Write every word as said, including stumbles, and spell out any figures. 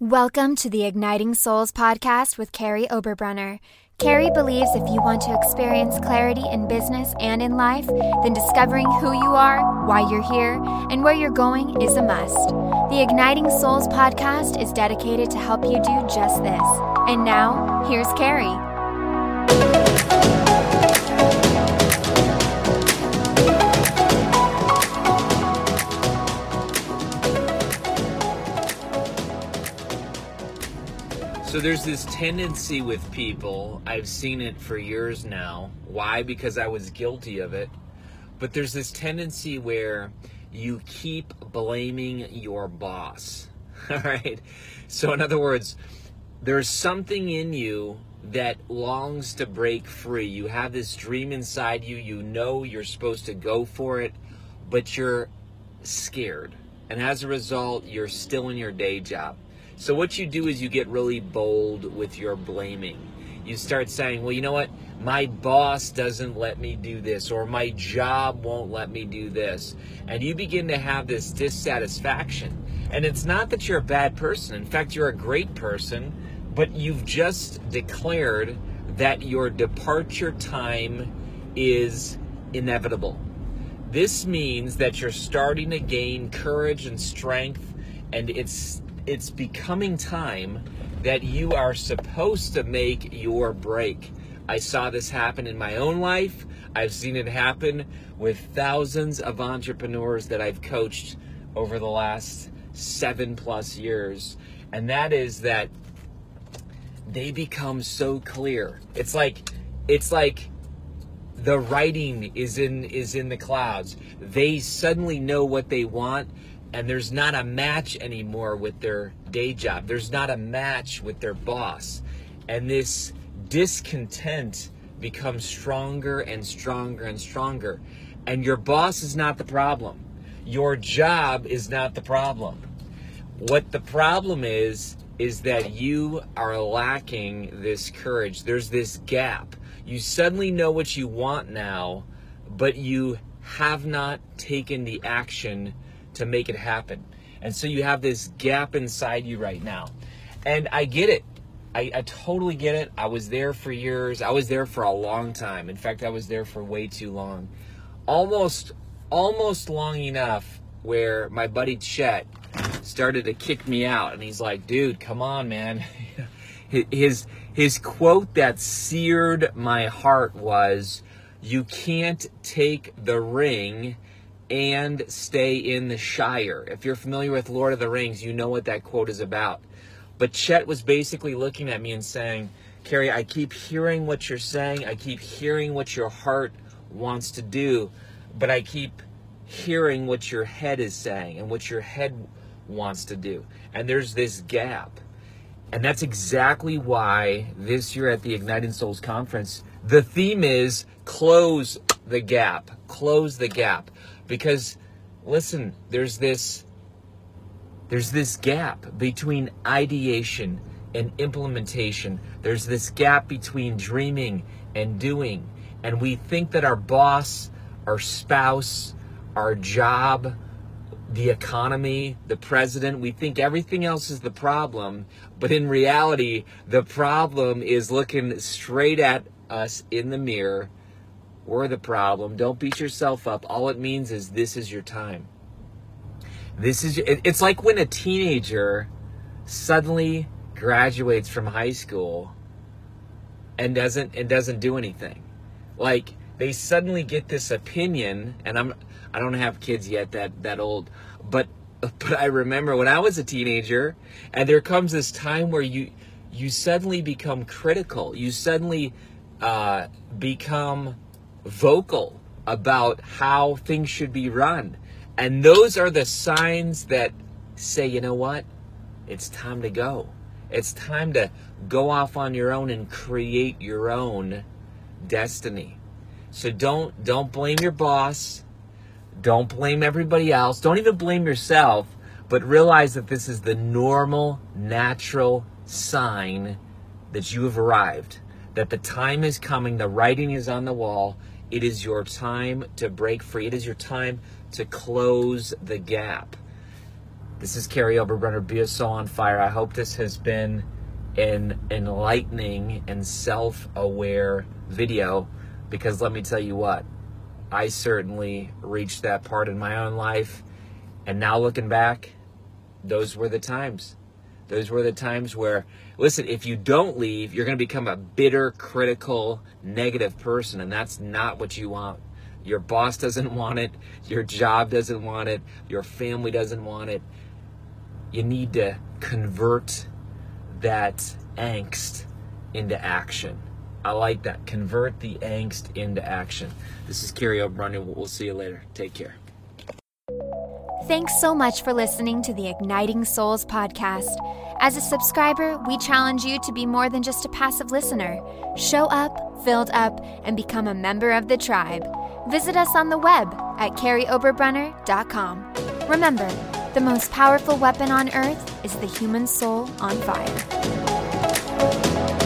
Welcome to the Igniting Souls podcast with Carrie Oberbrunner. Carrie believes if you want to experience clarity in business and in life, then discovering who you are, why you're here, and where you're going is a must. The Igniting Souls podcast is dedicated to help you do just this. And now, here's Carrie. So there's this tendency with people, I've seen it for years now. Why? Because I was guilty of it. But there's this tendency where you keep blaming your boss. All right? So in other words, there's something in you that longs to break free. You have this dream inside you. You know you're supposed to go for it, but you're scared. And as a result, you're still in your day job. So what you do is you get really bold with your blaming. You start saying, well, you know what? My boss doesn't let me do this, or my job won't let me do this. And you begin to have this dissatisfaction. And it's not that you're a bad person. In fact, you're a great person, but you've just declared that your departure time is inevitable. This means that you're starting to gain courage and strength, and it's It's becoming time that you are supposed to make your break. I saw this happen in my own life. I've seen it happen with thousands of entrepreneurs that I've coached over the last seven plus years. And that is that they become so clear. It's like, it's like the writing is in, is in the clouds. They suddenly know what they want. And there's not a match anymore with their day job. There's not a match with their boss. And this discontent becomes stronger and stronger and stronger. And your boss is not the problem. Your job is not the problem. What the problem is, is that you are lacking this courage. There's this gap. You suddenly know what you want now, but you have not taken the action to make it happen. And so you have this gap inside you right now. And I get it. I, I totally get it. I was there for years. I was there for a long time. In fact, I was there for way too long. Almost, almost long enough where my buddy Chet started to kick me out. And he's like, dude, come on, man. His, his quote that seared my heart was, you can't take the ring and stay in the Shire. If you're familiar with Lord of the Rings, you know what that quote is about. But Chet was basically looking at me and saying, Carrie, I keep hearing what you're saying. I keep hearing what your heart wants to do, but I keep hearing what your head is saying and what your head wants to do. And there's this gap. And that's exactly why this year at the Igniting Souls Conference, the theme is close the gap. Close the gap. Because, listen, there's this, there's this gap between ideation and implementation. There's this gap between dreaming and doing. And we think that our boss, our spouse, our job, the economy, the president, we think everything else is the problem. But in reality, the problem is looking straight at us in the mirror. We're the problem. Don't beat yourself up. All it means is this is your time. This is, it's like when a teenager suddenly graduates from high school and doesn't and doesn't do anything. Like they suddenly get this opinion, and I'm I don't have kids yet that that old, but but I remember when I was a teenager, and there comes this time where you you suddenly become critical. You suddenly uh, become vocal about how things should be run. And those are the signs that say, you know what? It's time to go. It's time to go off on your own and create your own destiny. So don't don't blame your boss. Don't blame everybody else. Don't even blame yourself, but realize that this is the normal, natural sign that you have arrived, that the time is coming, the writing is on the wall. It is your time to break free. It is your time to close the gap. This is Carrie Oberbrunner, Be a Soul on Fire. I hope this has been an enlightening and self-aware video, because let me tell you what, I certainly reached that part in my own life, and now looking back, those were the times. Those were the times where, listen, if you don't leave, you're going to become a bitter, critical, negative person, and that's not what you want. Your boss doesn't want it. Your job doesn't want it. Your family doesn't want it. You need to convert that angst into action. I like that. Convert the angst into action. This is Carrie Oberbrunner. We'll see you later. Take care. Thanks so much for listening to the Igniting Souls podcast. As a subscriber, we challenge you to be more than just a passive listener. Show up, filled up, and become a member of the tribe. Visit us on the web at carrie oberbrunner dot com. Remember, the most powerful weapon on earth is the human soul on fire.